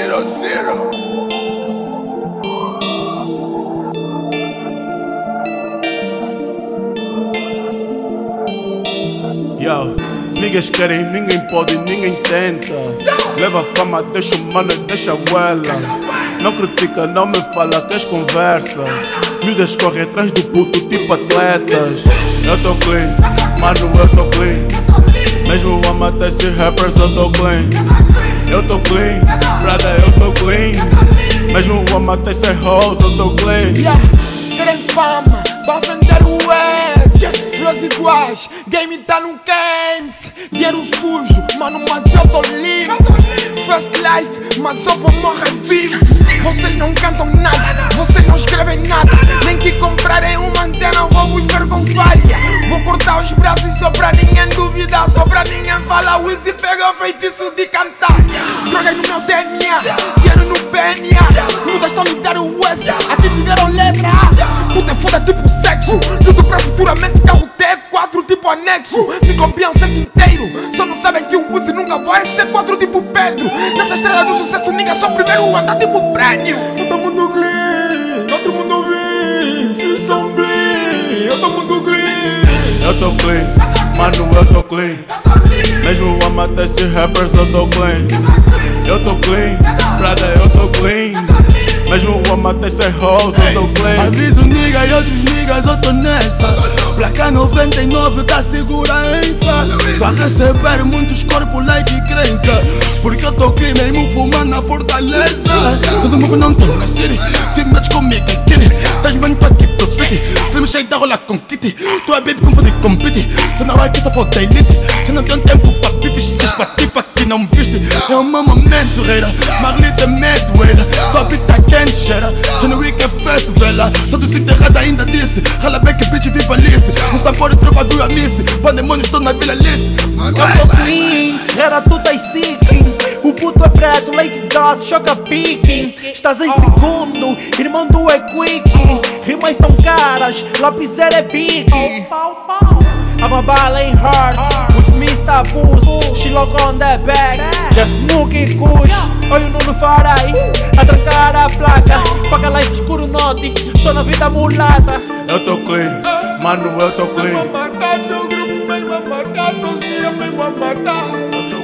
0-0. Yo, niggas querem, ninguém pode, ninguém tenta. Leva fama, deixa o mano, deixa ela. Não critica, não me fala, queres conversa. Miúdas correm atrás do puto tipo atletas. Eu tô clean, mano, eu tô clean. Mesmo a matar esses rappers, eu tô clean. Eu tô clean, brother, eu tô clean. Mesmo a matar esses hoes, eu tô clean. Querem fama, vai vender o S. Flores iguais, game tá no games. Dinheiro sujo, mano, mas eu tô limpo. First life, mas eu vou morrer vivo. Vocês não cantam nada, vocês não escrevem nada. Nem que comprarem uma antena, vou vos ver com falha. Vou cortar os braços só pra ninguém duvidar. Só pra ninguém falar, o Easy pega o feitiço de cantar. Drogas no meu DNA, dinheiro no PNA. Mudas só me deram o S, aqui te deram letra A. Puta é foda tipo sexo, tudo pra futuramente carro T4 tipo anexo. Me copiam o set inteiro, só não sabem que o Uzi nunca vai ser 4 tipo Pedro. Nessa estrela do sucesso, ninguém só primeiro anda tipo prédio. Todo mundo clean, outro mundo vem. Fios são bling, eu tô muito clean. Eu tô clean, mano, eu tô clean. Mesmo a matar esses rappers, eu tô clean. Eu tô clean, brother, eu tô clean. Mesmo a matar esses hoes, eu tô clean. Aviso nigga e outros niggas, eu tô nessa. Placa 99 tá segurança. Tô a receber muitos corpos like crença. Porque eu tô clean mesmo fumando na fortaleza. Todo mundo não tô na city. Se metes comigo é kitty. Tás bem, tô aqui, tô fit. Se me chega da rola com kitty. Tu é baby com foda e compete. Tu não é que essa foto é elite. Já não tenho tempo pra bifes. Se espatifa que não viste. É uma momento, reira. Marlita é medoeira. Tua vida quente, cheira. Já não é que é feito, vela. Só do sítio errado ainda disse. Rala bem que bitch viva Alice. Nos tambores trovadura miss. Pandemônio estou na Vila Alice. Eu tô clean, era tudo aí seeking. O puto é preto, leite doce, choca picking. Estás em segundo, irmão do é quick. Rimas são caras, lapiseira é big. I'm a ballin' hard, with Mr. Boost. She look on the back, just Mookie Kush. Olha o Nuno Farai, a trancar a placa. Paga life escuro note, só na vida mulata. Eu tô clean, mano, eu tô clean. Mesmo a matar teu grupo, mesmo a matar teus dias, mesmo a matar.